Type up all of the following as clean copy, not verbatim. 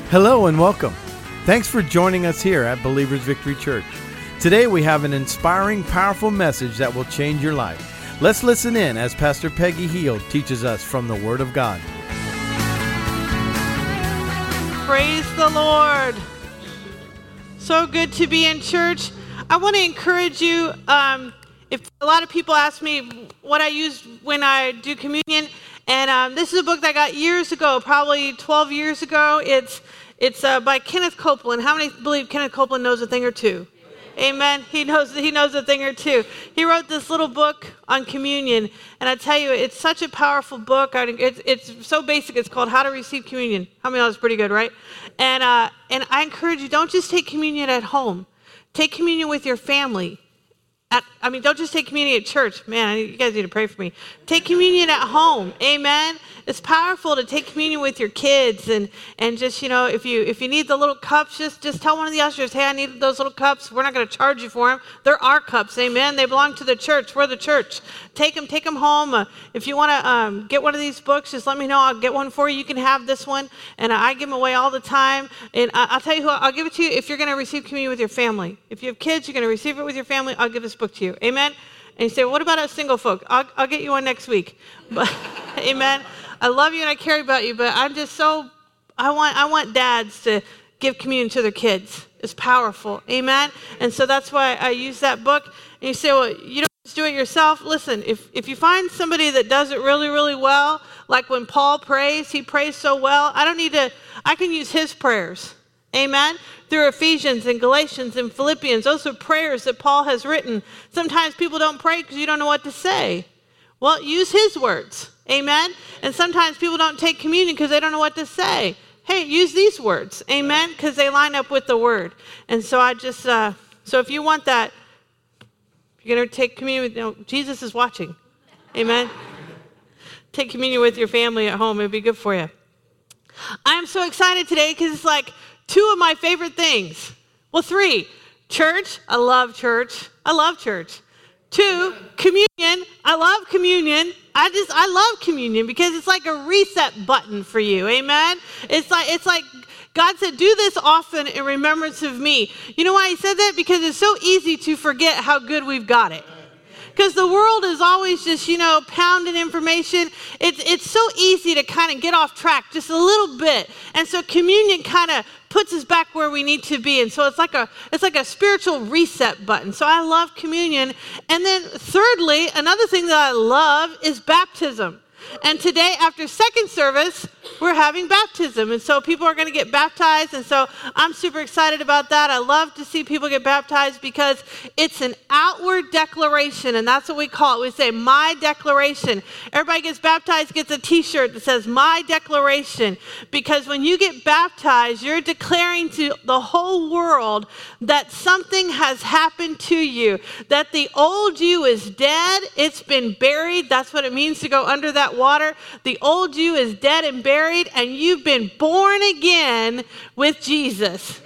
Hello and welcome. Thanks for joining us here at Believers Victory Church. Today we have an inspiring, powerful message that will change your life. Let's listen in as Pastor Peggy Heald teaches us from the Word of God. Praise the Lord. So good to be in church. I want to encourage you, if a lot of people ask me what I use when I do communion, and this is a book that I got years ago, probably 12 years ago. It's by Kenneth Copeland. How many believe Kenneth Copeland knows a thing or two? Amen. He knows a thing or two. He wrote this little book on communion, and I tell you, it's such a powerful book. It's so basic. It's called How to Receive Communion. How many of that's pretty good, right? And I encourage you, don't just take communion at home. Take communion with your family. Don't just take communion at church. Man, you guys need to pray for me. Take communion at home. Amen. It's powerful to take communion with your kids and just, if you need the little cups, just tell one of the ushers, hey, I need those little cups. We're not going to charge you for them. They're our cups. Amen. They belong to the church. We're the church. Take them home. If you want to get one of these books, just let me know. I'll get one for you. You can have this one. And I give them away all the time. And I'll tell you who, I'll give it to you if you're going to receive communion with your family. If you have kids, you're going to receive it with your family. I'll give this book to you. Amen. And you say, well, what about us single folk? I'll get you one next week. But amen. I love you and I care about you, but I'm just I want dads to give communion to their kids. It's powerful. Amen. And so that's why I use that book. And you say, well, you don't just do it yourself. Listen, if you find somebody that does it really, really well, like when Paul prays, he prays so well. I can use his prayers. Amen. Through Ephesians and Galatians and Philippians. Those are prayers that Paul has written. Sometimes people don't pray because you don't know what to say. Well, use his words. Amen. And sometimes people don't take communion because they don't know what to say. Hey, use these words. Amen. Because they line up with the word. And so so if you want that, if you're going to take communion, Jesus is watching. Amen. Take communion with your family at home. It'd be good for you. I'm so excited today because it's like two of my favorite things. Well, three. Church. I love church. I love church. Two, communion. I love communion. I love communion because it's like a reset button for you. Amen. It's like God said, do this often in remembrance of me. You know why he said that? Because it's so easy to forget how good we've got it. Because the world is always just, pounding information. It's so easy to kind of get off track just a little bit. And so communion kind of puts us back where we need to be. And so it's like a spiritual reset button. So I love communion. And then thirdly, another thing that I love is baptism. And today, after second service, we're having baptism. And so people are going to get baptized. And so I'm super excited about that. I love to see people get baptized because it's an outward declaration. And that's what we call it. We say, my declaration. Everybody gets baptized, gets a t-shirt that says, my declaration. Because when you get baptized, you're declaring to the whole world that something has happened to you. That the old you is dead. It's been buried. That's what it means to go under that water. The old you is dead and buried, and you've been born again with Jesus.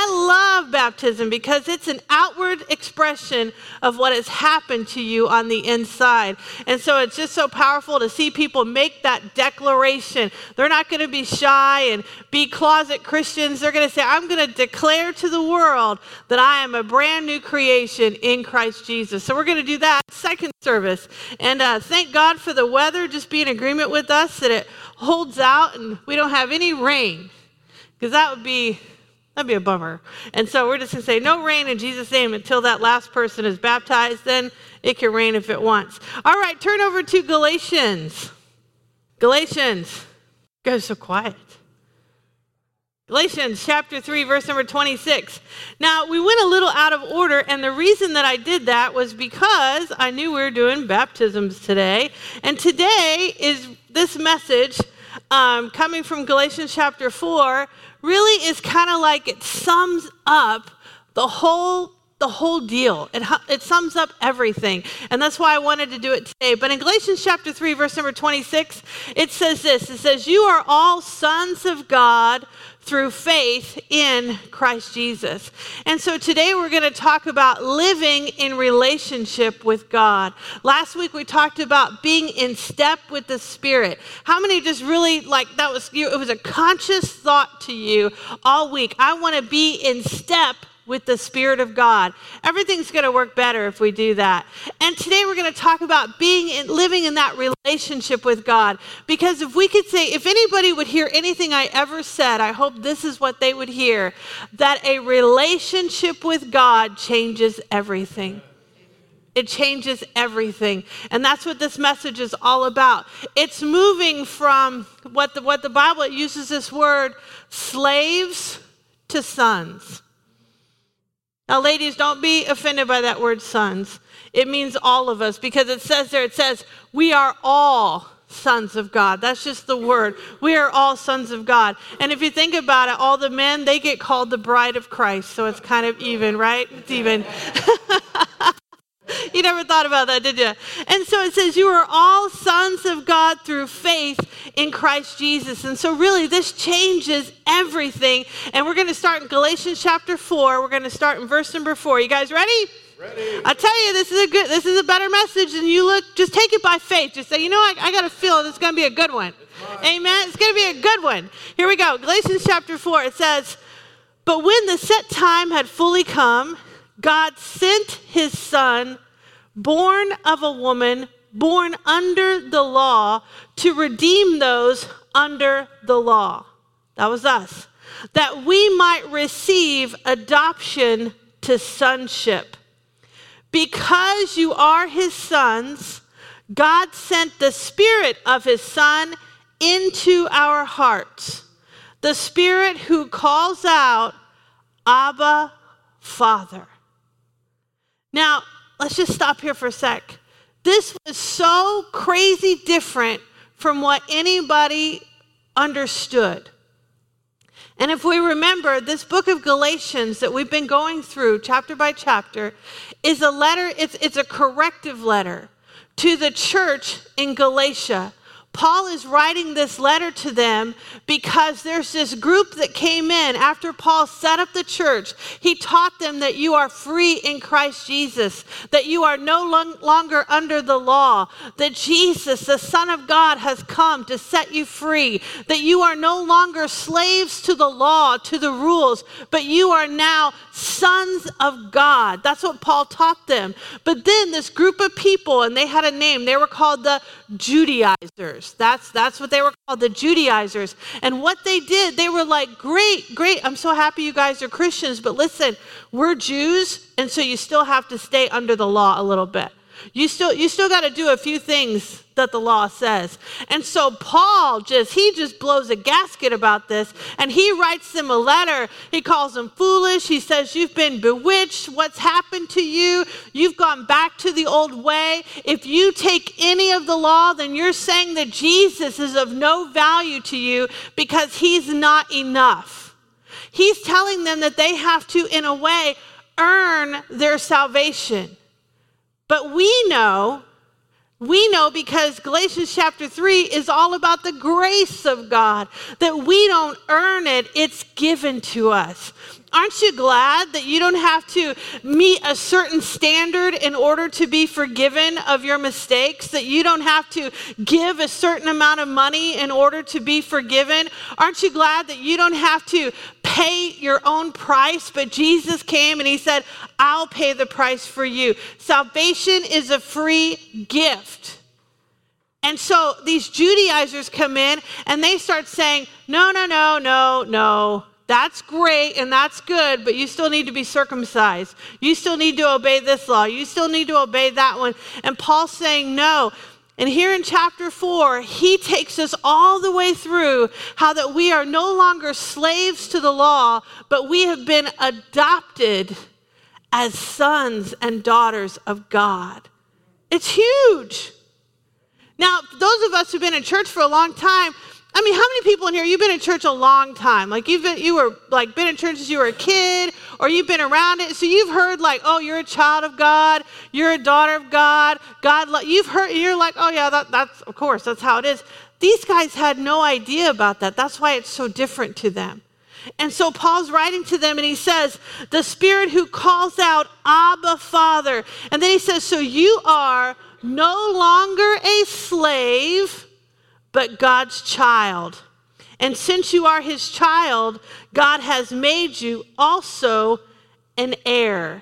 I love baptism because it's an outward expression of what has happened to you on the inside. And so it's just so powerful to see people make that declaration. They're not going to be shy and be closet Christians. They're going to say, I'm going to declare to the world that I am a brand new creation in Christ Jesus. So we're going to do that second service. And thank God for the weather. Just be in agreement with us that it holds out and we don't have any rain, because that'd be a bummer. And so we're just going to say no rain in Jesus' name until that last person is baptized. Then it can rain if it wants. All right, turn over to Galatians. Galatians. You guys are so quiet. Galatians chapter 3, verse number 26. Now, we went a little out of order, and the reason that I did that was because I knew we were doing baptisms today. And today is this message coming from Galatians chapter 4 really is kind of like it sums up the whole the whole deal. It sums up everything. And that's why I wanted to do it today. But in Galatians chapter 3, verse number 26, it says this. It says, you are all sons of God through faith in Christ Jesus. And so today we're going to talk about living in relationship with God. Last week we talked about being in step with the Spirit. How many just really it was a conscious thought to you all week? I want to be in step with the Spirit of God. Everything's going to work better if we do that. And today we're going to talk about living in that relationship with God. Because if we could say, if anybody would hear anything I ever said, I hope this is what they would hear, that a relationship with God changes everything. It changes everything. And that's what this message is all about. It's moving from what the Bible uses this word, slaves to sons. Now, ladies, don't be offended by that word sons. It means all of us, because it says, we are all sons of God. That's just the word. We are all sons of God. And if you think about it, all the men, they get called the bride of Christ. So it's kind of even, right? It's even. You never thought about that, did you? And so it says, you are all sons of God through faith in Christ Jesus. And so really this changes everything. And we're going to start in Galatians chapter 4. We're going to start in verse number 4. You guys ready? Ready. I tell you, this is a better message than you look. Just take it by faith. Just say, I got a feeling it's going to be a good one. Amen. It's going to be a good one. Here we go. Galatians chapter 4. It says, but when the set time had fully come, God sent his son, born of a woman, born under the law, to redeem those under the law. That was us. That we might receive adoption to sonship. Because you are his sons, God sent the Spirit of his Son into our hearts. The Spirit who calls out, Abba, Father. Now, let's just stop here for a sec. This was so crazy different from what anybody understood. And if we remember, this book of Galatians that we've been going through chapter by chapter is a letter, it's a corrective letter to the church in Galatia. Paul is writing this letter to them because there's this group that came in after Paul set up the church. He taught them that you are free in Christ Jesus, that you are no longer under the law, that Jesus, the Son of God, has come to set you free, that you are no longer slaves to the law, to the rules, but you are now sons of God. That's what Paul taught them. But then this group of people, and they had a name, they were called the Judaizers. That's what they were called, the Judaizers. And what they did, they were like, great, I'm so happy you guys are Christians, but listen, we're Jews, and so you still have to stay under the law a little bit. You still got to do a few things that the law says. And so Paul just blows a gasket about this, and he writes them a letter. He calls them foolish. He says, you've been bewitched. What's happened to you? You've gone back to the old way. If you take any of the law, then you're saying that Jesus is of no value to you because he's not enough. He's telling them that they have to, in a way, earn their salvation. But we know because Galatians chapter 3 is all about the grace of God, that we don't earn it, it's given to us. Aren't you glad that you don't have to meet a certain standard in order to be forgiven of your mistakes, that you don't have to give a certain amount of money in order to be forgiven? Aren't you glad that you don't have to pay your own price, but Jesus came and he said, I'll pay the price for you. Salvation is a free gift. And so these Judaizers come in and they start saying, no. That's great and that's good, but you still need to be circumcised. You still need to obey this law. You still need to obey that one. And Paul's saying no. And here in chapter 4, he takes us all the way through how that we are no longer slaves to the law, but we have been adopted as sons and daughters of God. It's huge. Now, those of us who've been in church for a long time, how many people in here, you've been in church a long time? Like you were been in church since you were a kid, or you've been around it. So you've heard like, oh, you're a child of God, you're a daughter of God. You've heard, you're like, oh yeah, that's of course, that's how it is. These guys had no idea about that. That's why it's so different to them. And so Paul's writing to them and he says, the Spirit who calls out, Abba, Father. And then he says, so you are no longer a slave, but God's child. And since you are his child, God has made you also an heir.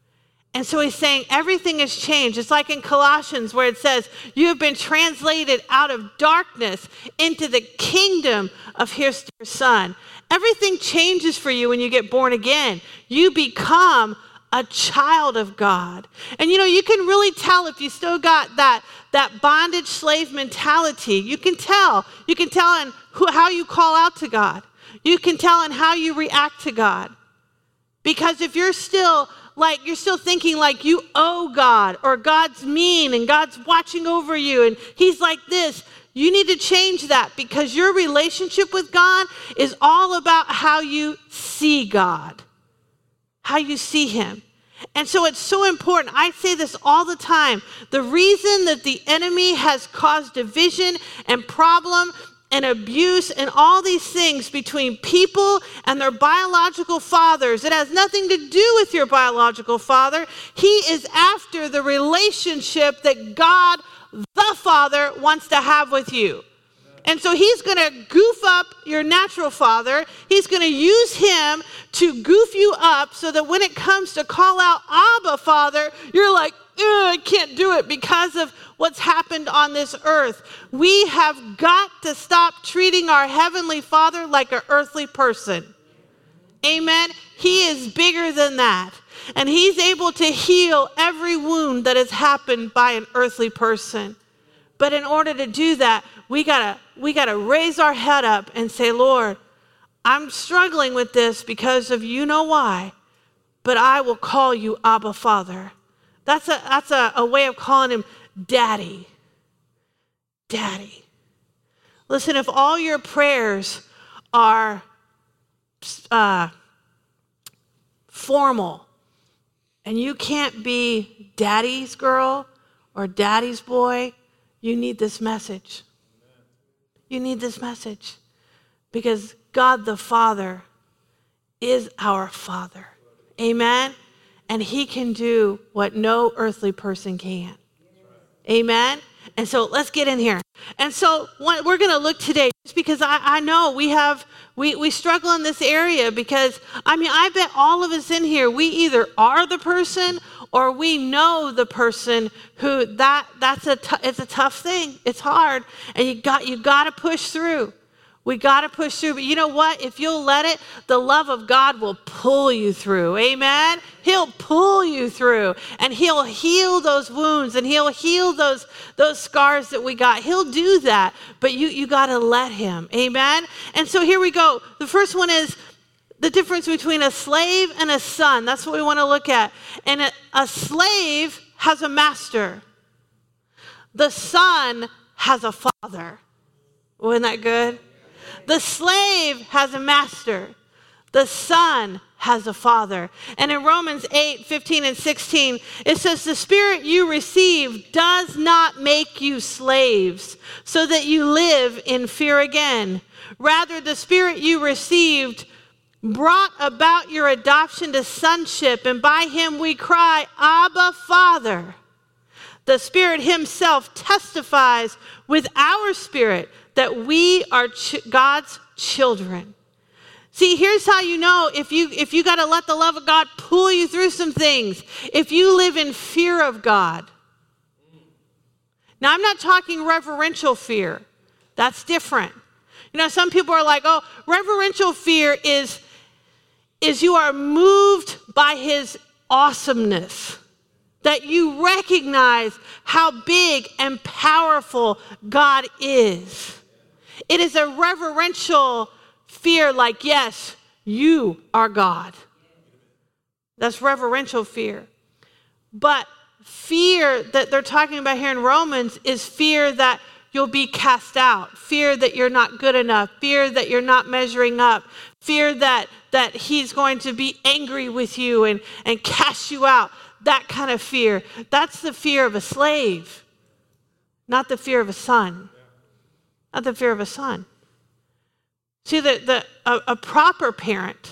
And so he's saying everything has changed. It's like in Colossians where it says, you have been translated out of darkness into the kingdom of his dear Son. Everything changes for you when you get born again. You become a child of God. And you can really tell if you still got that bondage slave mentality. You can tell. You can tell in how you call out to God. You can tell in how you react to God. Because if you're still thinking like you owe God, or God's mean and God's watching over you and he's like this, you need to change that, because your relationship with God is all about how you see God, how you see him. And so it's so important. I say this all the time. The reason that the enemy has caused division and problem and abuse and all these things between people and their biological fathers, it has nothing to do with your biological father. He is after the relationship that God, the Father, wants to have with you. And so he's going to goof up your natural father. He's going to use him to goof you up so that when it comes to call out Abba, Father, you're like, I can't do it because of what's happened on this earth. We have got to stop treating our Heavenly Father like an earthly person. Amen? He is bigger than that. And he's able to heal every wound that has happened by an earthly person. But in order to do that, we gotta raise our head up and say, Lord, I'm struggling with this because of you know why, but I will call you Abba, Father. That's a way of calling him Daddy. Daddy. Listen, if all your prayers are formal and you can't be daddy's girl or daddy's boy, you need this message. You need this message because God the Father is our Father. Amen? And he can do what no earthly person can. Amen? And so let's get in here. And so we're going to look today, just because I know we struggle in this area, because, I bet all of us in here, we either are the person or we know the person who it's a tough thing. It's hard. And you got to push through. We got to push through. But you know what? If you'll let it, the love of God will pull you through. Amen? He'll pull you through. And he'll heal those wounds. And he'll heal those scars that we got. He'll do that. But you got to let him. Amen? And so here we go. The first one is the difference between a slave and a son. That's what we want to look at. And a slave has a master. The son has a father. Wasn't that good? The slave has a master. The son has a father. And in Romans 8:15 and 16, it says, the Spirit you receive does not make you slaves so that you live in fear again. Rather, the Spirit you received brought about your adoption to sonship, and by him we cry, Abba, Father. The Spirit himself testifies with our spirit that we are God's children. See, here's how you know if you got to let the love of God pull you through some things. If you live in fear of God. Now, I'm not talking reverential fear. That's different. Some people are like, oh, reverential fear is you are moved by his awesomeness. That you recognize how big and powerful God is. It is a reverential fear, like, yes, you are God. That's reverential fear. But fear that they're talking about here in Romans is fear that you'll be cast out, fear that you're not good enough, fear that you're not measuring up, fear that he's going to be angry with you and cast you out, that kind of fear. That's the fear of a slave, not the fear of a son. Not the fear of a son. See, a proper parent,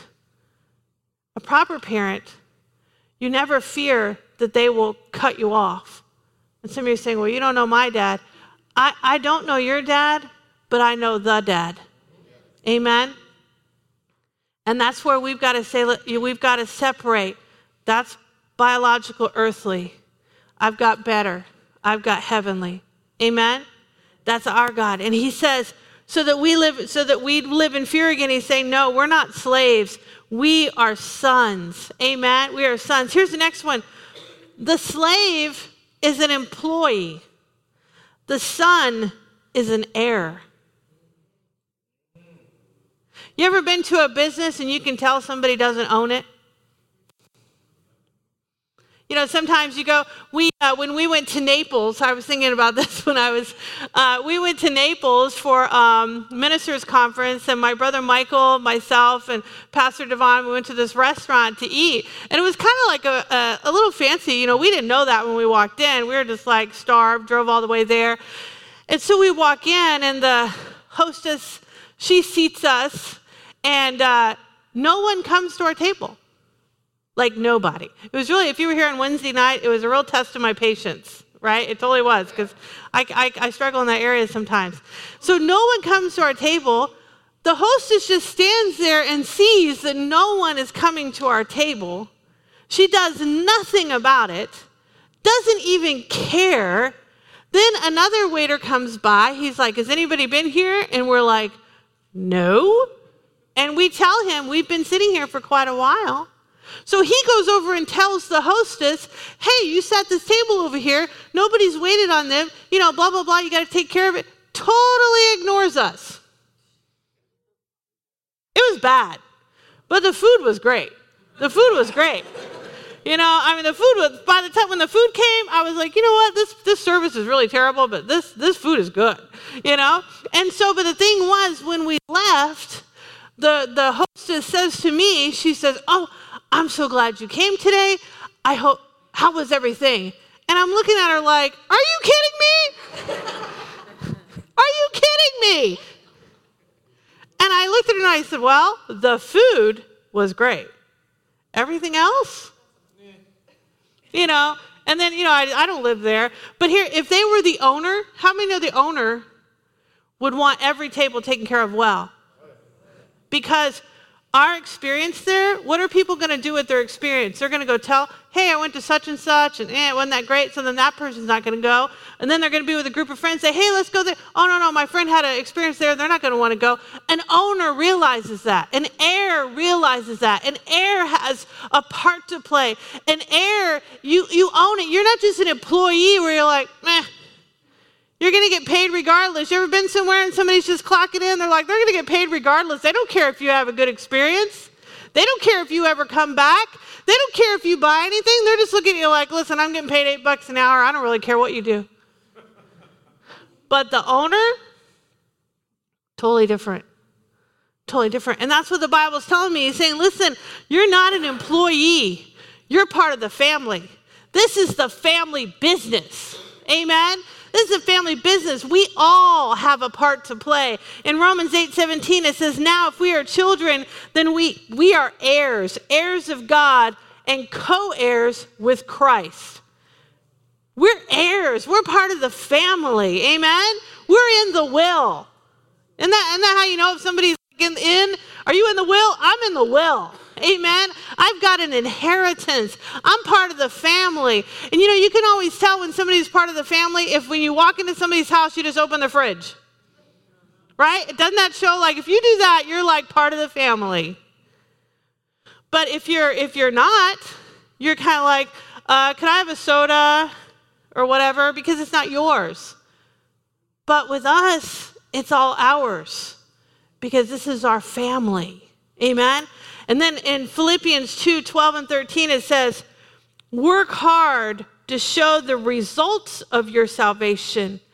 you never fear that they will cut you off. And some of you are saying, well, you don't know my dad. I don't know your dad, but I know the dad. Amen? And that's where we've got to say, we've got to separate. That's biological, earthly. I've got better. I've got heavenly. Amen? That's our God. And he says, so that we live in fear again. He's saying, no, we're not slaves. We are sons. Amen? We are sons. Here's the next one. The slave is an employee. The son is an heir. You ever been to a business and you can tell somebody doesn't own it? You know, sometimes you go, when we went to Naples, I was thinking about this when we went to Naples for ministers conference, and my brother Michael, myself, and Pastor Devon, we went to this restaurant to eat, and it was kind of like a little fancy. You know, we didn't know that when we walked in. We were just like starved, drove all the way there. And so we walk in, and the hostess, she seats us, and no one comes to our table. Like nobody. It was really, if you were here on Wednesday night, it was a real test of my patience, right? It totally was, because I struggle in that area sometimes. So no one comes to our table. The hostess just stands there and sees that no one is coming to our table. She does nothing about it, doesn't even care. Then another waiter comes by. He's like, has anybody been here? And we're like, no. And we tell him, we've been sitting here for quite a while. So he goes over and tells the hostess, hey, you sat this table over here. Nobody's waited on them. You know, blah, blah, blah. You got to take care of it. Totally ignores us. It was bad, but the food was great. The food was great. You know, I mean, the food was, by the time when the food came, I was like, you know what? This service is really terrible, but this food is good, you know? And so, but the thing was, when we left, the hostess says to me, she says, oh, I'm so glad you came today. How was everything? And I'm looking at her like, are you kidding me? Are you kidding me? And I looked at her and I said, well, the food was great. Everything else? You know, and then, you know, I don't live there. But here, if they were the owner, how many know the owner would want every table taken care of well? Because our experience there, what are people going to do with their experience? They're going to go tell, hey, I went to such and such, and it wasn't that great, so then that person's not going to go. And then they're going to be with a group of friends, say, hey, let's go there. Oh, no, my friend had an experience there. They're not going to want to go. An owner realizes that. An heir realizes that. An heir has a part to play. An heir, you own it. You're not just an employee where you're like, meh. You're going to get paid regardless. You ever been somewhere and somebody's just clocking in? They're like, they're going to get paid regardless. They don't care if you have a good experience. They don't care if you ever come back. They don't care if you buy anything. They're just looking at you like, listen, I'm getting paid $8 an hour. I don't really care what you do. But the owner, totally different. Totally different. And that's what the Bible's telling me. He's saying, listen, you're not an employee. You're part of the family. This is the family business. Amen? This is a family business. We all have a part to play. In Romans 8:17, it says, now if we are children, then we are heirs, heirs of God and co-heirs with Christ. We're heirs. We're part of the family. Amen? We're in the will. Isn't that how you know if somebody's in? Are you in the will? I'm in the will. Amen. I've got an inheritance. I'm part of the family. And you know, you can always tell when somebody's part of the family if when you walk into somebody's house, you just open the fridge. Right? Doesn't that show like if you do that, you're like part of the family. But if you're not, you're kind of like, can I have a soda or whatever? Because it's not yours. But with us, it's all ours because this is our family. Amen. And then in Philippians 2:12 and 13, it says, work hard to show the results of your salvation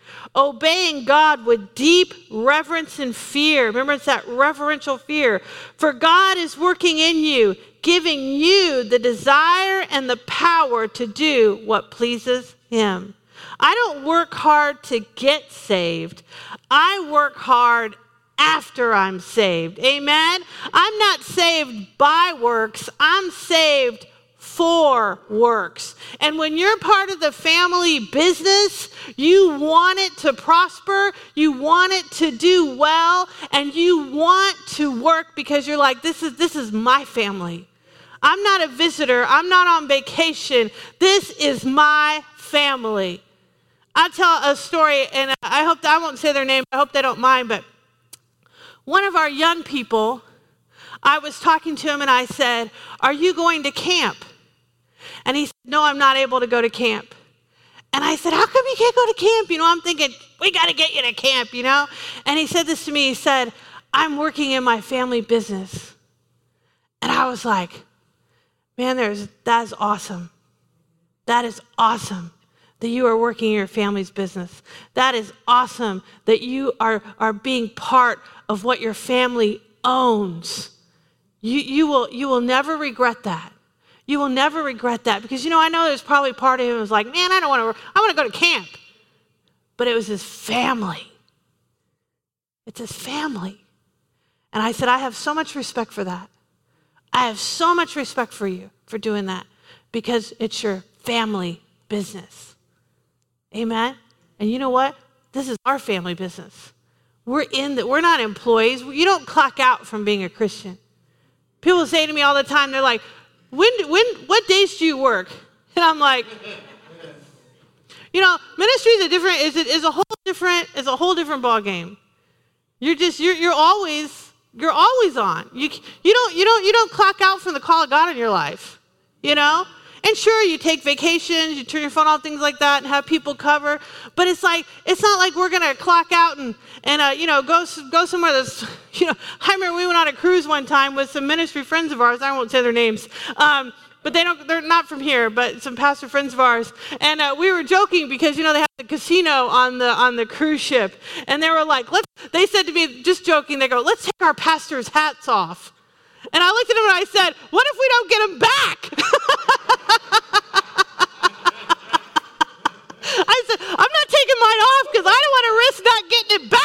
obeying God with deep reverence and fear. Remember, it's that reverential fear. For God is working in you, giving you the desire and the power to do what pleases him. I don't work hard to get saved. I work hard after I'm saved. Amen? I'm not saved by works. I'm saved for works. And when you're part of the family business, you want it to prosper, you want it to do well, and you want to work because you're like, this is my family. I'm not a visitor. I'm not on vacation. This is my family. I'll tell a story, and I won't say their name. I hope they don't mind, but one of our young people, I was talking to him and I said, "Are you going to camp?" And he said, "No, I'm not able to go to camp." And I said, "How come you can't go to camp?" I'm thinking, we got to get you to camp, And he said this to me. He said, "I'm working in my family business." And I was like, man, that is awesome. That is awesome that you are working in your family's business. That is awesome that you are being part of what your family owns. You will never regret that. You will never regret that because, I know there's probably part of him who was like, man, I want to go to camp. But it was his family. It's his family. And I said, I have so much respect for that. I have so much respect for you for doing that because it's your family business. Amen? And you know what? This is our family business. We're not employees. You don't clock out from being a Christian. People say to me all the time, they're like, what days do you work? And I'm like, ministry is a whole different ball game. You're always on. You don't clock out from the call of God in your life, And sure, you take vacations, you turn your phone off, things like that, and have people cover. But it's not like we're gonna clock out and go somewhere that's, I remember we went on a cruise one time with some ministry friends of ours. I won't say their names, but they're not from here, but some pastor friends of ours. And we were joking because they have the casino on the cruise ship, and they were like, they said to me, just joking, they go, "Let's take our pastors' hats off." And I looked at them and I said, "What if we don't get them back?" I said, "I'm not taking mine off because I don't want to risk not getting it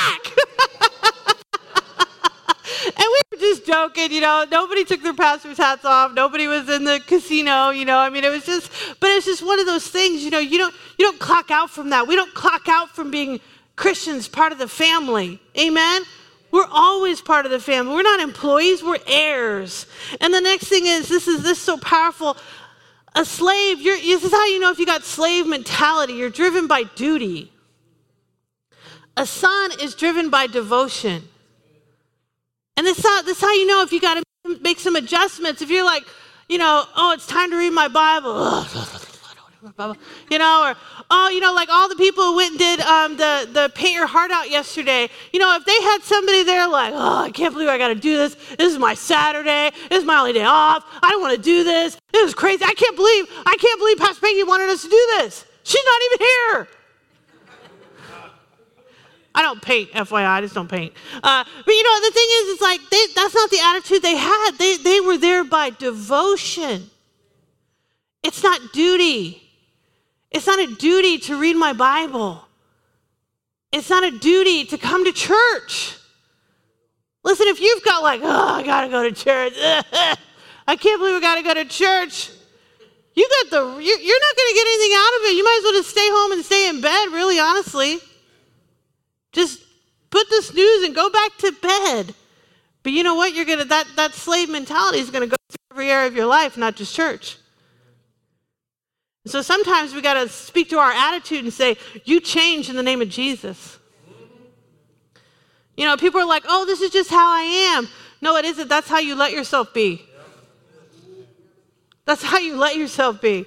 back." And we were just joking, Nobody took their pastor's hats off. Nobody was in the casino, it was just one of those things, you don't clock out from that. We don't clock out from being Christians, part of the family. Amen? We're always part of the family. We're not employees, we're heirs. And the next thing is, this is so powerful. A slave, this is how you know if you got slave mentality. You're driven by duty. A son is driven by devotion. And this is how you know if you got to make some adjustments. If you're like, it's time to read my Bible. Like all the people who went and did the Paint Your Heart Out yesterday, if they had somebody there like, I can't believe I got to do this. This is my Saturday. This is my only day off. I don't want to do this. This is crazy. I can't believe Pastor Peggy wanted us to do this. She's not even here. I don't paint, FYI. I just don't paint. But the thing is, it's like that's not the attitude they had. They were there by devotion. It's not duty. It's not a duty to read my Bible. It's not a duty to come to church. Listen, if you've got I got to go to church. I can't believe I got to go to church. You're not going to get anything out of it. You might as well just stay home and stay in bed, really, honestly. Just put the snooze and go back to bed. But you know what? That slave mentality is going to go through every area of your life, not just church. So sometimes we got to speak to our attitude and say, you change in the name of Jesus. People are like, oh, this is just how I am. No, it isn't. That's how you let yourself be. That's how you let yourself be.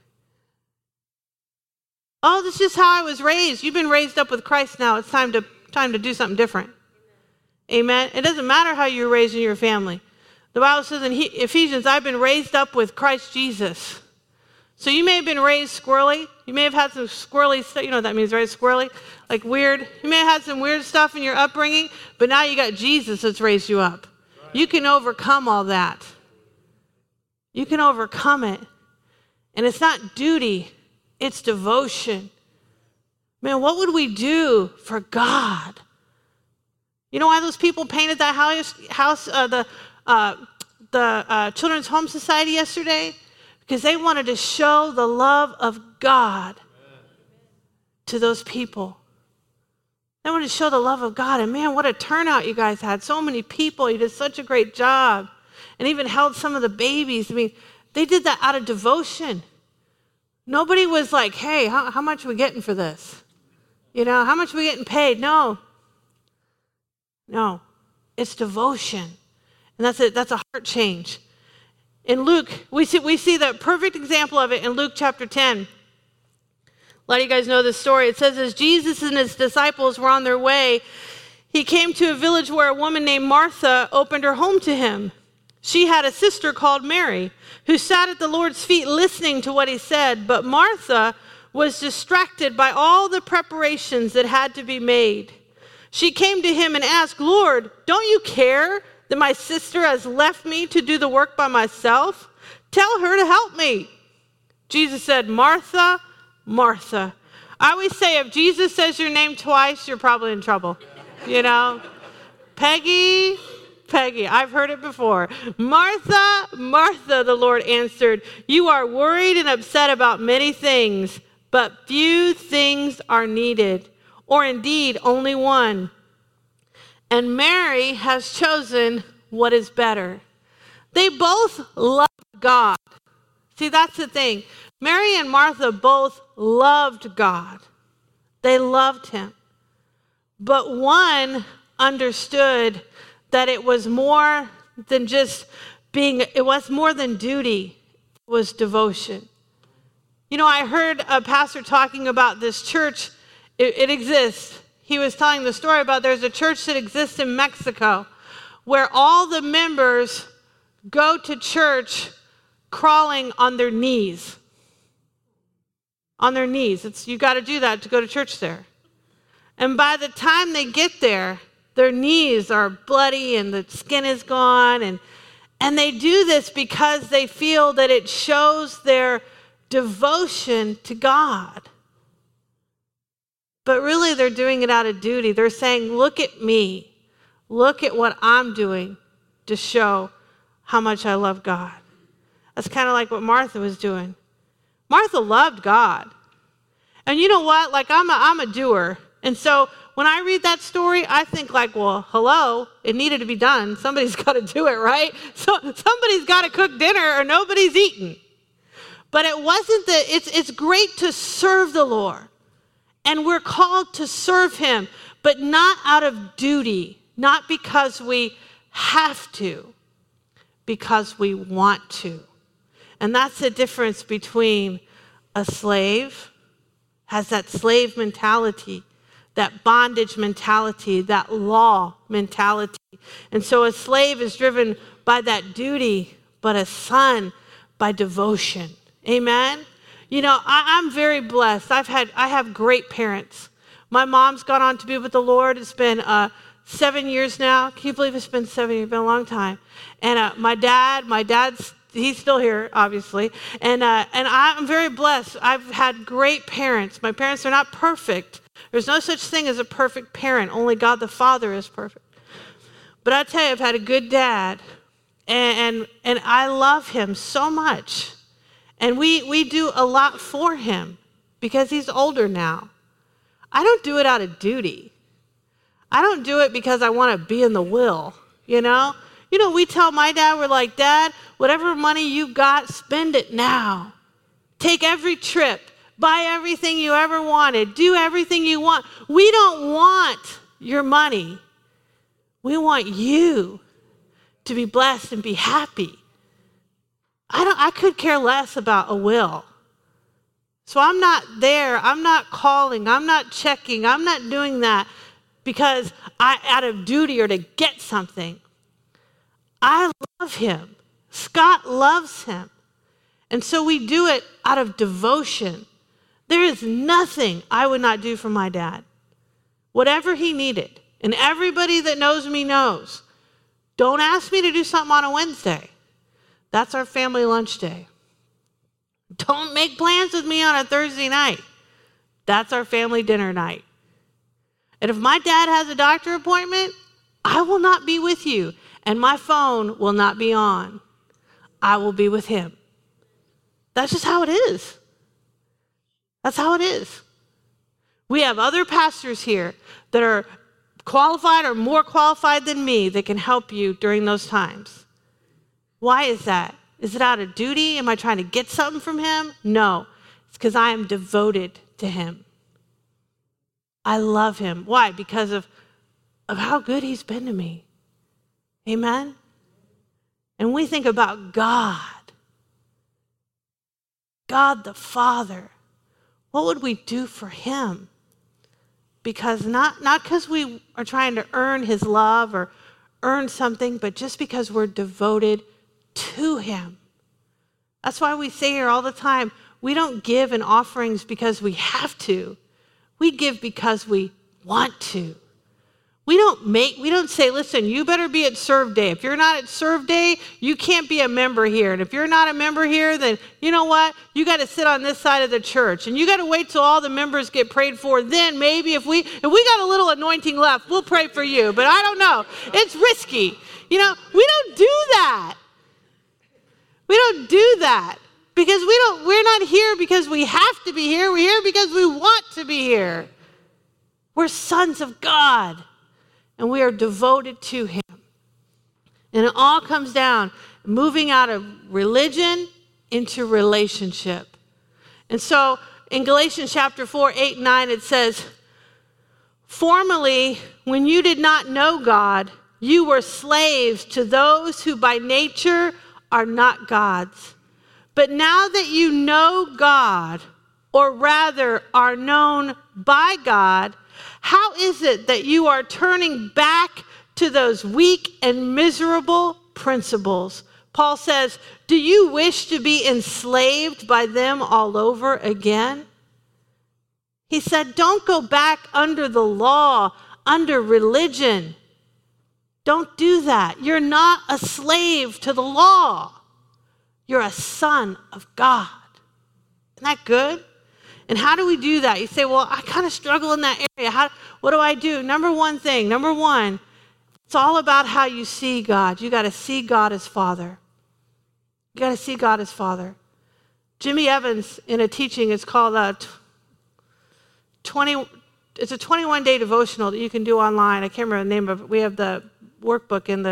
Oh, this is just how I was raised. You've been raised up with Christ now. It's time to do something different. Amen. It doesn't matter how you were raised in your family. The Bible says in Ephesians, I've been raised up with Christ Jesus. So you may have been raised squirrely. You You may have had some squirrely stuff. You know what that means, right? Squirrely, like weird. You may have had some weird stuff in your upbringing, but now you got Jesus that's raised you up. You can overcome all that. You can overcome it. And it's not duty, it's devotion. Man, what would we do for God? You know why those people painted that house, the Children's Home Society yesterday? Because they wanted to show the love of God to those people. They wanted to show the love of God. And man, what a turnout you guys had. So many people. You did such a great job. And even held some of the babies. I mean, they did that out of devotion. Nobody was like, hey, how much are we getting for this? You know, how much are we getting paid? No, it's devotion. And that's a heart change. In Luke, we see the perfect example of it in Luke chapter 10. A lot of you guys know this story. It says, as Jesus and his disciples were on their way, he came to a village where a woman named Martha opened her home to him. She had a sister called Mary, who sat at the Lord's feet listening to what he said. But Martha was distracted by all the preparations that had to be made. She came to him and asked, Lord, don't you care that my sister has left me to do the work by myself? Tell her to help me. Jesus said, Martha, Martha. I always say if Jesus says your name twice, you're probably in trouble. You know? Peggy, I've heard it before. Martha, Martha, the Lord answered, you are worried and upset about many things, but few things are needed, or indeed only one. And Mary has chosen what is better. They both love God. See, that's the thing. Mary and Martha both loved God. They loved him. But one understood that it was more than it was more than duty, it was devotion. You know, I heard a pastor talking about this church. It exists. He was telling the story about there's a church that exists in Mexico where all the members go to church crawling on their knees. On their knees. You got to do that to go to church there. And by the time they get there, their knees are bloody and the skin is gone. And they do this because they feel that it shows their devotion to God. But really, they're doing it out of duty. They're saying, look at me. Look at what I'm doing to show how much I love God. That's kind of like what Martha was doing. Martha loved God. And you know what? Like, I'm a doer. And so when I read that story, I think like, well, hello, it needed to be done. Somebody's got to do it, right? So somebody's got to cook dinner or nobody's eating. But it wasn't that. It's great to serve the Lord. And we're called to serve him, but not out of duty, not because we have to, because we want to. And that's the difference between a slave, has that slave mentality, that bondage mentality, that law mentality. And so a slave is driven by that duty, but a son by devotion. Amen? You know, I'm very blessed. I have great parents. My mom's gone on to be with the Lord. It's been 7 years now. Can you believe it's been 7 years? It's been a long time. And my dad's he's still here, obviously. And I'm very blessed. I've had great parents. My parents are not perfect. There's no such thing as a perfect parent. Only God the Father is perfect. But I tell you, I've had a good dad. And I love him so much. And we do a lot for him because he's older now. I don't do it out of duty. I don't do it because I want to be in the will, you know? You know, we tell my dad, we're like, Dad, whatever money you got, spend it now. Take every trip. Buy everything you ever wanted. Do everything you want. We don't want your money. We want you to be blessed and be happy. I could care less about a will. So I'm not there. I'm not calling. I'm not checking. I'm not doing that because out of duty or to get something. I love him. Scott loves him. And so we do it out of devotion, There is nothing I would not do for my dad. Whatever he needed. And everybody that knows me knows. Don't ask me to do something on a Wednesday. That's our family lunch day. Don't make plans with me on a Thursday night. That's our family dinner night. And if my dad has a doctor appointment, I will not be with you, and my phone will not be on. I will be with him. That's just how it is. That's how it is. We have other pastors here that are qualified or more qualified than me that can help you during those times. Why is that? Is it out of duty? Am I trying to get something from him? No. It's because I am devoted to him. I love him. Why? Because of how good he's been to me. Amen? And we think about God the Father. What would we do for him? Because not because we are trying to earn his love or earn something, but just because we're devoted to him. That's why we say here all the time, we don't give in offerings because we have to. We give because we want to. We don't say, listen, you better be at Serve Day. If you're not at Serve Day, you can't be a member here. And if you're not a member here, then you know what? You got to sit on this side of the church. And you got to wait till all the members get prayed for. Then maybe if we got a little anointing left, we'll pray for you. But I don't know. It's risky. We don't do that. We don't do that. Because we're not here because we have to be here. We're here because we want to be here. We're sons of God. And we are devoted to him. And it all comes down moving out of religion into relationship. And so in Galatians chapter 4, 8, 9, it says, formerly, when you did not know God, you were slaves to those who by nature are not God's. But now that you know God, or rather are known by God, how is it that you are turning back to those weak and miserable principles? Paul says, do you wish to be enslaved by them all over again? He said, don't go back under the law, under religion. Don't do that. You're not a slave to the law. You're a son of God. Isn't that good? And how do we do that? You say, well, I kind of struggle in that area. What do I do? Number one, it's all about how you see God. You got to see God as Father. You got to see God as Father. Jimmy Evans, in a teaching, it's called it's a 21-day devotional that you can do online. I can't remember the name of it. We have the workbook in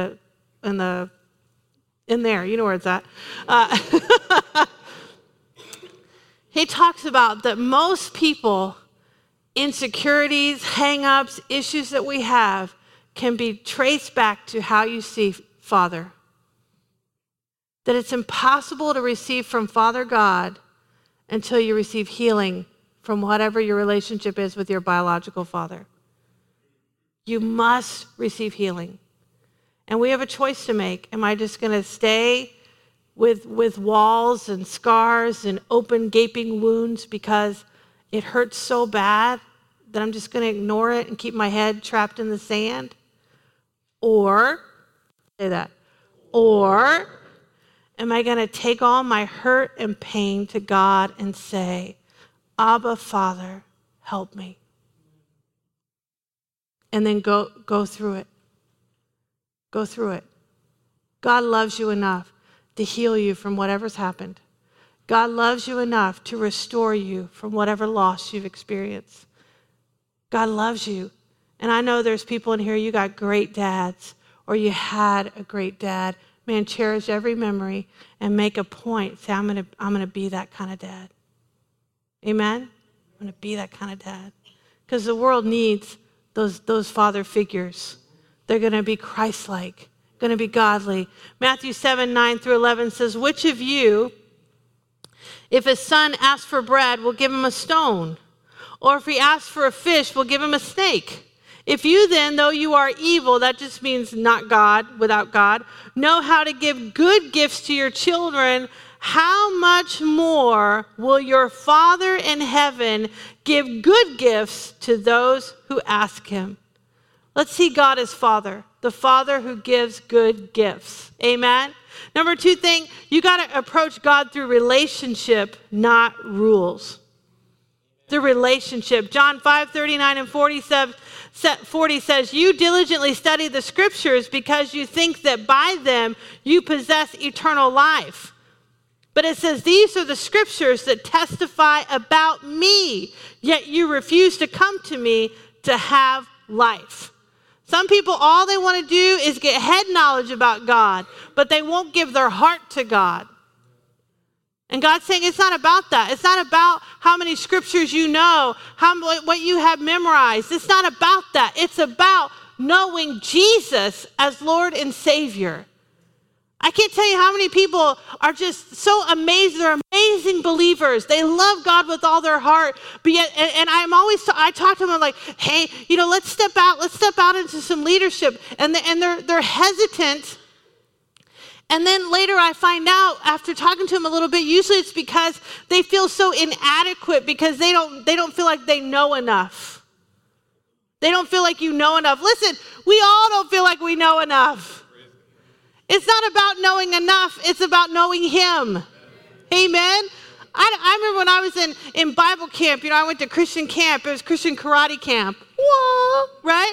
there. You know where it's at. He talks about that most people, insecurities, hang-ups, issues that we have can be traced back to how you see Father. That it's impossible to receive from Father God until you receive healing from whatever your relationship is with your biological father. You must receive healing. And we have a choice to make. Am I just going to stay with walls and scars and open gaping wounds because it hurts so bad that I'm just going to ignore it and keep my head trapped in the sand? Or am I going to take all my hurt and pain to God and say, Abba, Father, help me. And then go through it. Go through it. God loves you enough to heal you from whatever's happened. God loves you enough to restore you from whatever loss you've experienced. God loves you. And I know there's people in here, you got great dads, or you had a great dad. Man, cherish every memory and make a point. Say, I'm gonna be that kind of dad. Amen? I'm gonna be that kind of dad. Because the world needs those father figures. They're gonna be Christ-like, gonna be godly. Matthew 7, 9 through 11 says, which of you, if his son asks for bread, will give him a stone? Or if he asks for a fish, will give him a snake? If you then, though you are evil, that just means not God, without God, know how to give good gifts to your children, how much more will your Father in heaven give good gifts to those who ask him? Let's see God as Father, the Father who gives good gifts. Amen? Number 2 thing, you got to approach God through relationship, not rules. The relationship. John 5:39 and 40 says, you diligently study the scriptures because you think that by them you possess eternal life. But it says, these are the scriptures that testify about me, yet you refuse to come to me to have life. Some people, all they want to do is get head knowledge about God, but they won't give their heart to God. And God's saying it's not about that. It's not about how many scriptures you know, what you have memorized. It's not about that. It's about knowing Jesus as Lord and Savior. I can't tell you how many people are just so amazed. They're amazing believers. They love God with all their heart. But yet, and I talk to them, I'm like, hey, let's step out into some leadership. And they're hesitant. And then later I find out, after talking to them a little bit, usually it's because they feel so inadequate because they don't feel like they know enough. They don't feel like you know enough. Listen, we all don't feel like we know enough. It's not about knowing enough. It's about knowing him. Amen. I remember when I was in Bible camp, I went to Christian camp. It was Christian karate camp. Whoa, right?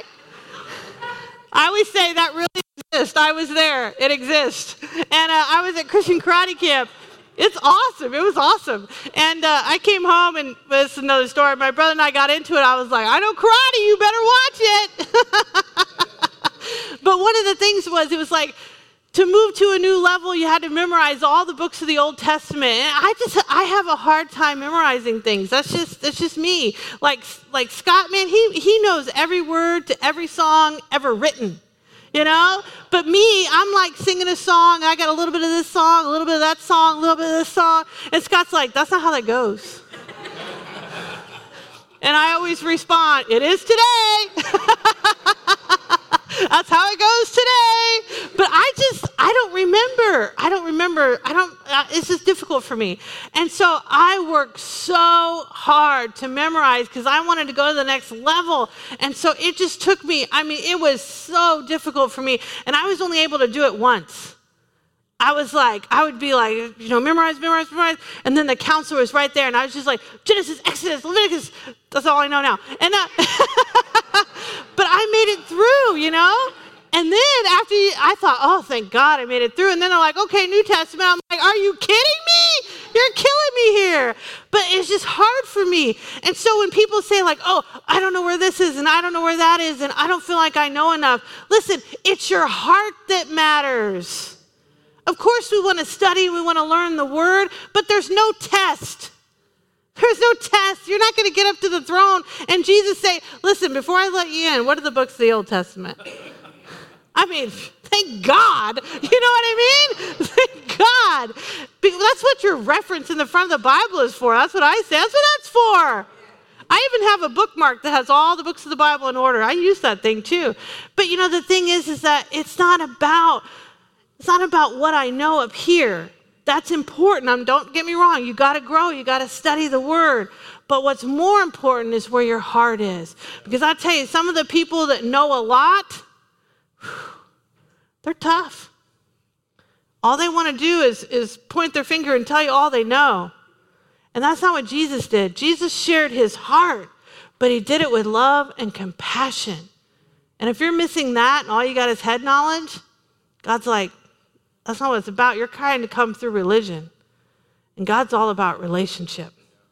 I always say that really exists. I was there. It exists. And I was at Christian karate camp. It's awesome. It was awesome. And I came home, and this is another story. My brother and I got into it. I was like, I know karate. You better watch it. But one of the things was, it was like, to move to a new level, you had to memorize all the books of the Old Testament. And I have a hard time memorizing things. That's just me. Like Scott, man, he knows every word to every song ever written, But me, I'm like singing a song. I got a little bit of this song, a little bit of that song, a little bit of this song. And Scott's like, that's not how that goes. And I always respond, it is today. That's how it goes today. But I don't remember. It's just difficult for me. And so I worked so hard to memorize because I wanted to go to the next level. And so it just took me, it was so difficult for me. And I was only able to do it once. I would be like, memorize. And then the counselor was right there. And I was just like, Genesis, Exodus, Leviticus. That's all I know now. And but I made it through, And then after I thought, oh, thank God I made it through. And then they're like, okay, New Testament. I'm like, are you kidding me? You're killing me here. But it's just hard for me. And so when people say like, oh, I don't know where this is and I don't know where that is and I don't feel like I know enough. Listen, it's your heart that matters. Of course we want to study, we want to learn the word, but there's no test. There's no test. You're not going to get up to the throne and Jesus say, listen, before I let you in, what are the books of the Old Testament? Thank God. You know what I mean? Thank God. That's what your reference in the front of the Bible is for. That's what I say. That's what that's for. I even have a bookmark that has all the books of the Bible in order. I use that thing too. But the thing is that it's not about what I know up here. That's important. Don't get me wrong. You got to grow. You got to study the word. But what's more important is where your heart is. Because I tell you, some of the people that know a lot, they're tough. All they want to do is point their finger and tell you all they know. And that's not what Jesus did. Jesus shared his heart, but he did it with love and compassion. And if you're missing that and all you got is head knowledge, God's like, that's not what it's about. You're trying to come through religion. And God's all about relationship.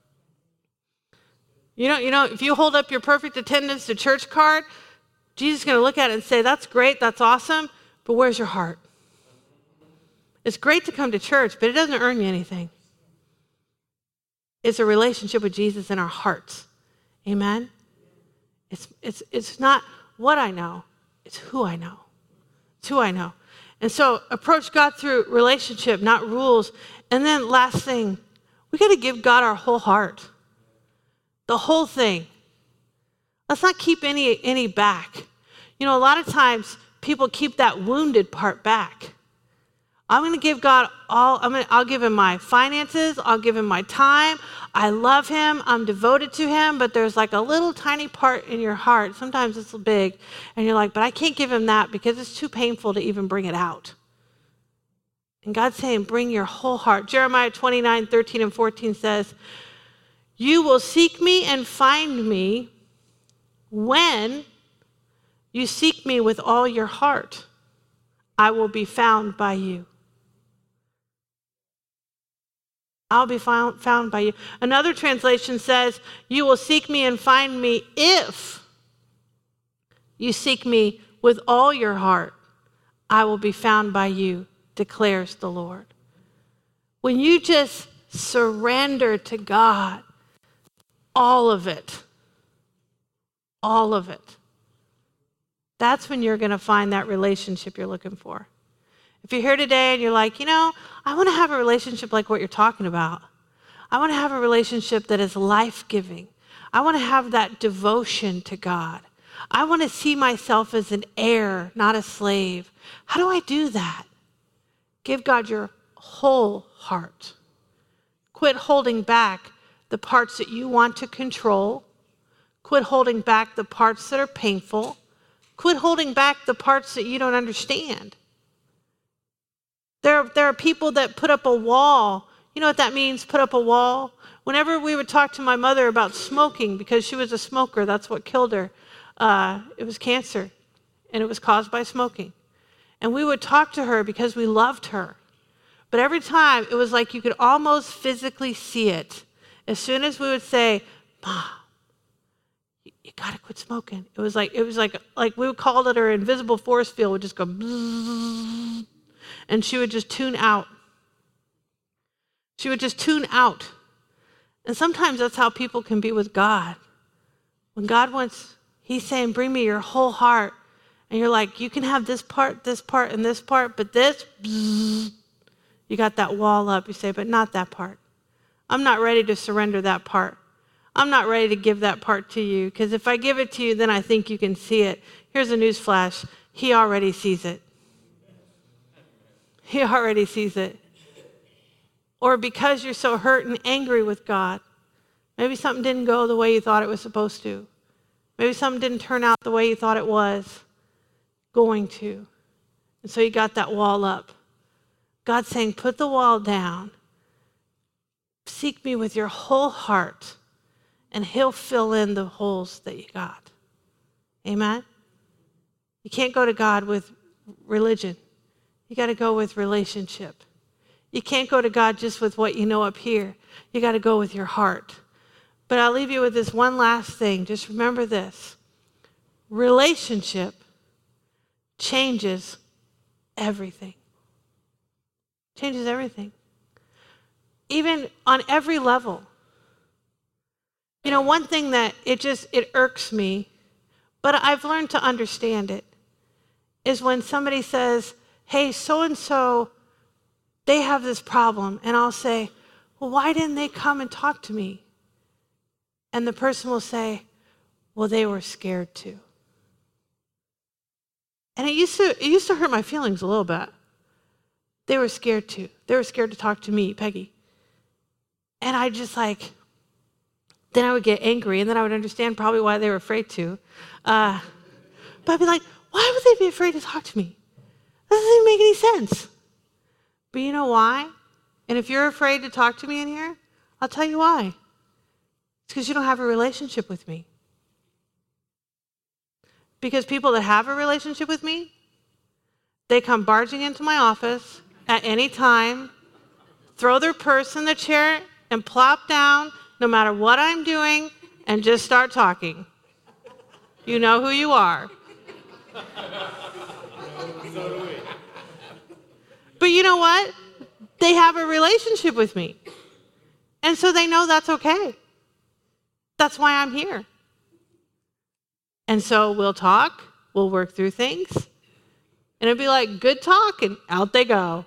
If you hold up your perfect attendance to church card, Jesus is going to look at it and say, that's great, that's awesome, but where's your heart? It's great to come to church, but it doesn't earn you anything. It's a relationship with Jesus in our hearts. Amen? It's not what I know, it's who I know. It's who I know. And so approach God through relationship, not rules. And then last thing, we got to give God our whole heart. The whole thing. Let's not keep any back. A lot of times people keep that wounded part back. I'm going to give God I'll give him my finances. I'll give him my time. I love him. I'm devoted to him. But there's like a little tiny part in your heart. Sometimes it's big. And you're like, but I can't give him that because it's too painful to even bring it out. And God's saying, bring your whole heart. Jeremiah 29:13-14 says, you will seek me and find me when you seek me with all your heart. I will be found by you. I'll be found by you. Another translation says, you will seek me and find me if you seek me with all your heart. I will be found by you, declares the Lord. When you just surrender to God, all of it, that's when you're going to find that relationship you're looking for. If you're here today and you're like, I want to have a relationship like what you're talking about. I want to have a relationship that is life-giving. I want to have that devotion to God. I want to see myself as an heir, not a slave. How do I do that? Give God your whole heart. Quit holding back the parts that you want to control. Quit holding back the parts that are painful. Quit holding back the parts that you don't understand. There are people that put up a wall. You know what that means, put up a wall? Whenever we would talk to my mother about smoking, because she was a smoker, that's what killed her. It was cancer, and it was caused by smoking. And we would talk to her because we loved her. But every time, it was like you could almost physically see it. As soon as we would say, Mom, you gotta quit smoking. It was like we would call it her invisible force field would just go bzzz, and she would just tune out. She would just tune out. And sometimes that's how people can be with God. When God wants, he's saying, bring me your whole heart. And you're like, you can have this part, and this part, but this, bzzz, you got that wall up. You say, but not that part. I'm not ready to surrender that part. I'm not ready to give that part to you, because if I give it to you, then I think you can see it. Here's a news flash. He already sees it. He already sees it. Or because you're so hurt and angry with God, maybe something didn't go the way you thought it was supposed to. Maybe something didn't turn out the way you thought it was going to. And so you got that wall up. God's saying, put the wall down. Seek me with your whole heart, and he'll fill in the holes that you got. Amen? You can't go to God with religion. You got to go with relationship. You can't go to God just with what you know up here. You got to go with your heart. But I'll leave you with this one last thing. Just remember this. Relationship changes everything. Changes everything. Even on every level. One thing that it irks me, but I've learned to understand it, is when somebody says, hey, so-and-so, they have this problem. And I'll say, well, why didn't they come and talk to me? And the person will say, well, they were scared to. And it used to hurt my feelings a little bit. They were scared to. They were scared to talk to me, Peggy. And I just then I would get angry, and then I would understand probably why they were afraid to. But I'd be like, why would they be afraid to talk to me? That doesn't even make any sense. But you know why? And if you're afraid to talk to me in here, I'll tell you why. It's because you don't have a relationship with me. Because people that have a relationship with me, they come barging into my office at any time, throw their purse in the chair, and plop down, no matter what I'm doing, and just start talking. You know who you are. But you know what? They have a relationship with me. And so they know that's okay. That's why I'm here. And so we'll talk, we'll work through things, and it'll be like, good talk, and out they go.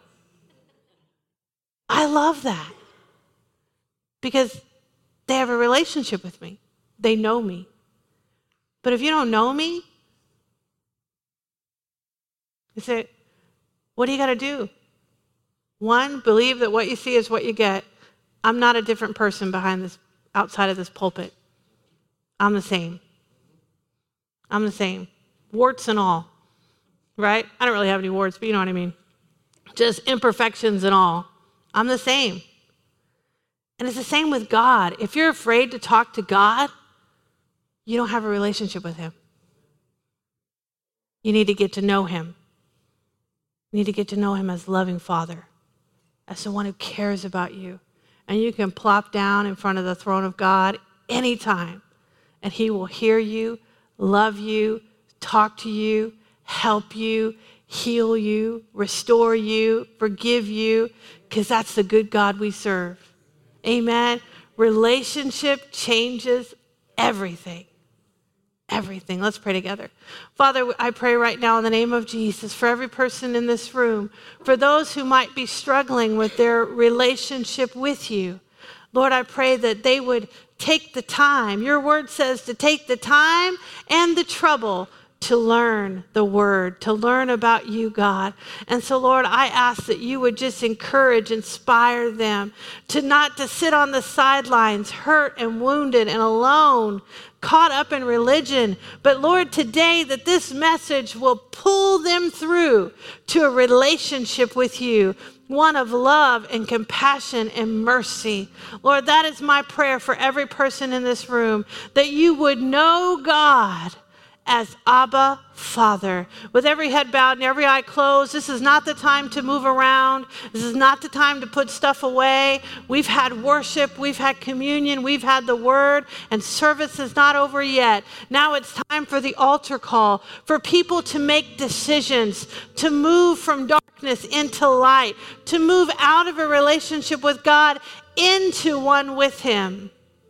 I love that. Because they have a relationship with me. They know me. But if you don't know me, you say, what do you got to do? One, believe that what you see is what you get. I'm not a different person outside of this pulpit. I'm the same. I'm the same. Warts and all, right? I don't really have any warts, but you know what I mean. Just imperfections and all. I'm the same. And it's the same with God. If you're afraid to talk to God, you don't have a relationship with him. You need to get to know him. You need to get to know him as loving Father, as the one who cares about you. And you can plop down in front of the throne of God anytime, and he will hear you, love you, talk to you, help you, heal you, restore you, forgive you, because that's the good God we serve. Amen. Relationship changes everything. Everything. Let's pray together. Father, I pray right now in the name of Jesus for every person in this room, for those who might be struggling with their relationship with you. Lord, I pray that they would take the time. Your word says to take the time and the trouble to learn the word, to learn about you, God. And so, Lord, I ask that you would just encourage, inspire them to not to sit on the sidelines, hurt and wounded and alone, caught up in religion. But Lord, today that this message will pull them through to a relationship with you, one of love and compassion and mercy. Lord, that is my prayer for every person in this room, that you would know God as Abba, Father. With every head bowed and every eye closed, this is not the time to move around. This is not the time to put stuff away. We've had worship, we've had communion, we've had the word, and service is not over yet. Now it's time for the altar call, for people to make decisions, to move from darkness into light, to move out of a relationship with God into one with him.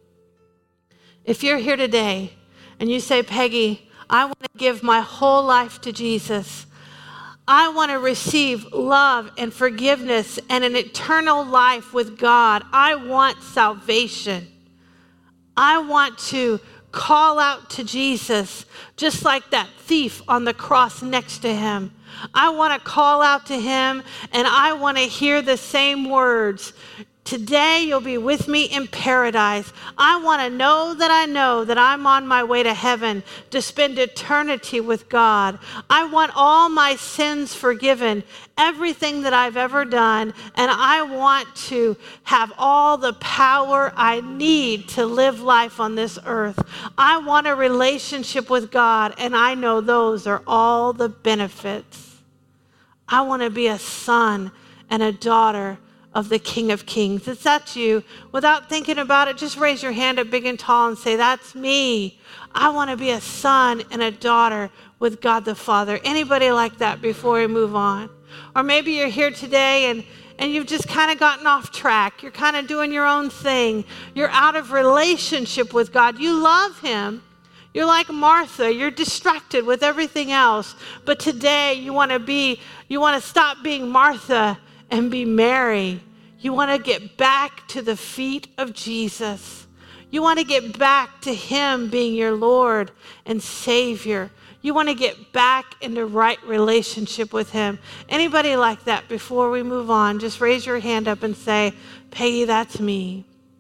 If you're here today and you say, Peggy, I want to give my whole life to Jesus. I want to receive love and forgiveness and an eternal life with God. I want salvation. I want to call out to Jesus, just like that thief on the cross next to him. I want to call out to him, and I want to hear the same words. Today you'll be with me in paradise. I want to know that I'm on my way to heaven to spend eternity with God. I want all my sins forgiven, everything that I've ever done, and I want to have all the power I need to live life on this earth. I want a relationship with God, and I know those are all the benefits. I want to be a son and a daughter of the King of Kings. If that's you, without thinking about it, just raise your hand up big and tall and say, that's me. I want to be a son and a daughter with God the Father. Anybody like that before we move on? Or maybe you're here today and you've just kind of gotten off track. You're kind of doing your own thing. You're out of relationship with God. You love him. You're like Martha. You're distracted with everything else. But today you want to stop being Martha and be Mary. You want to get back to the feet of Jesus. You want to get back to him being your Lord and Savior. You want to get back into right relationship with him. Anybody like that before we move on? Just raise your hand up and say, Peggy, that's me.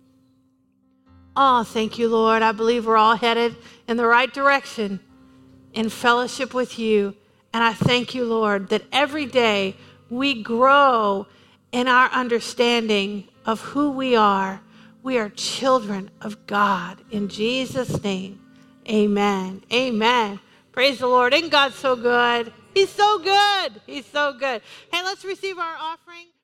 Oh, thank you, Lord. I believe we're all headed in the right direction in fellowship with you. And I thank you, Lord, that every day we grow in our understanding of who we are. We are children of God. In Jesus' name, amen. Amen. Praise the Lord. Ain't God so good? He's so good. He's so good. Hey, let's receive our offering.